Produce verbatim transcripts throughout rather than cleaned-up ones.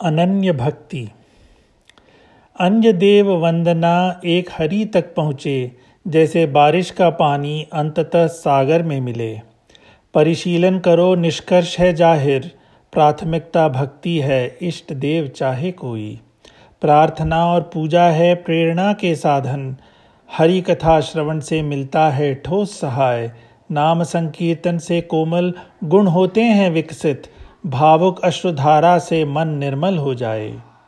अनन्य भक्ति। अन्य देव वंदना एक हरि तक पहुँचे, जैसे बारिश का पानी अंततः सागर में मिले। परिशीलन करो, निष्कर्ष है जाहिर, प्राथमिकता भक्ति है, इष्ट देव चाहे कोई। प्रार्थना और पूजा है प्रेरणा के साधन, हरि कथा श्रवण से मिलता है ठोस सहाय। नाम संकीर्तन से कोमल गुण होते हैं विकसित, भावुक अश्रुधारा से मन निर्मल हो जाए।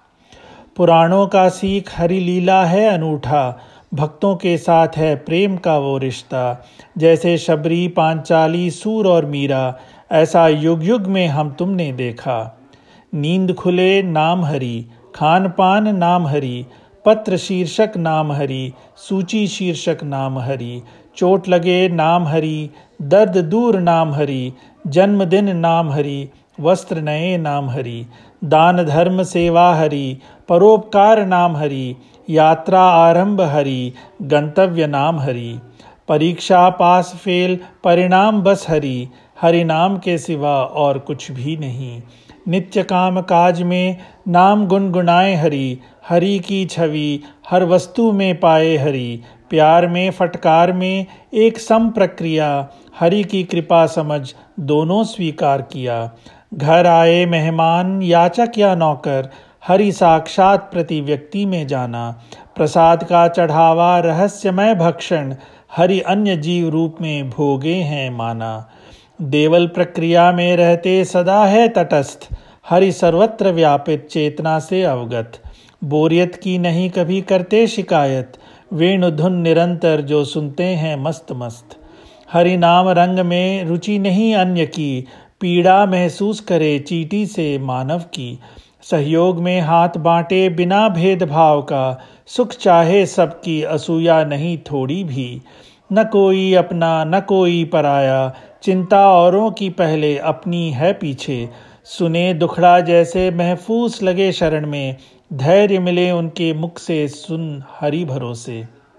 पुराणों का सीख हरि लीला है अनूठा, भक्तों के साथ है प्रेम का वो रिश्ता। जैसे शबरी, पांचाली, सूर और मीरा, ऐसा युग युग में हम तुमने देखा। नींद खुले नाम हरि, खान पान नाम हरि, पत्र शीर्षक नाम हरि, सूची शीर्षक नाम हरि। चोट लगे नाम हरि, दर्द दूर नाम हरि, जन्मदिन नाम हरि, वस्त्र नए नाम हरि। दान धर्म सेवा हरि, परोपकार नाम हरि, यात्रा आरंभ हरि, गंतव्य नाम हरि। परीक्षा पास फेल परिणाम बस हरि, हरि नाम के सिवा और कुछ भी नहीं। नित्य काम काज में नाम गुनगुनाए हरि, हरि की छवि हर वस्तु में पाए हरि। प्यार में फटकार में एक सम प्रक्रिया, हरि की कृपा समझ दोनों स्वीकार किया। घर आए मेहमान याचक या नौकर, हरि साक्षात प्रति व्यक्ति में जाना। प्रसाद का चढ़ावा रहस्यमय भक्षण, हरि अन्य जीव रूप में भोगे हैं माना। देवल प्रक्रिया में रहते सदा है तटस्थ, हरि सर्वत्र व्यापित चेतना से अवगत। बोरियत की नहीं कभी करते शिकायत, वेणु धुन निरंतर जो सुनते हैं मस्त मस्त। हरि नाम रंग में रुचि नहीं अन्य की, पीड़ा महसूस करे चींटी से मानव की। सहयोग में हाथ बांटे बिना भेदभाव का, सुख चाहे सबकी असूया नहीं थोड़ी भी। न कोई अपना न कोई पराया, चिंता औरों की पहले अपनी है पीछे। सुने दुखड़ा जैसे महफूस लगे शरण में, धैर्य मिले उनके मुख से सुन हरि भरोसे।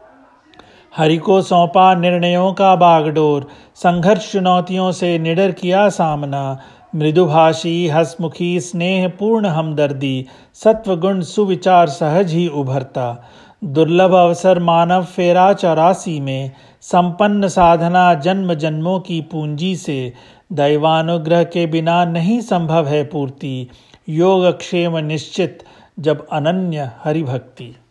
हरि को सौंपा निर्णयों का बागडोर, संघर्ष चुनौतियों से निडर किया सामना। मृदुभाषी हसमुखी स्नेह पूर्ण हमदर्दी, सत्व गुण सुविचार सहज ही उभरता। दुर्लभ अवसर मानव फेरा चौरासी में, संपन्न साधना जन्म जन्मों की पूंजी से। दैवानुग्रह के बिना नहीं संभव है पूर्ति, योग क्षेम निश्चित जब अनन्य हरि भक्ति।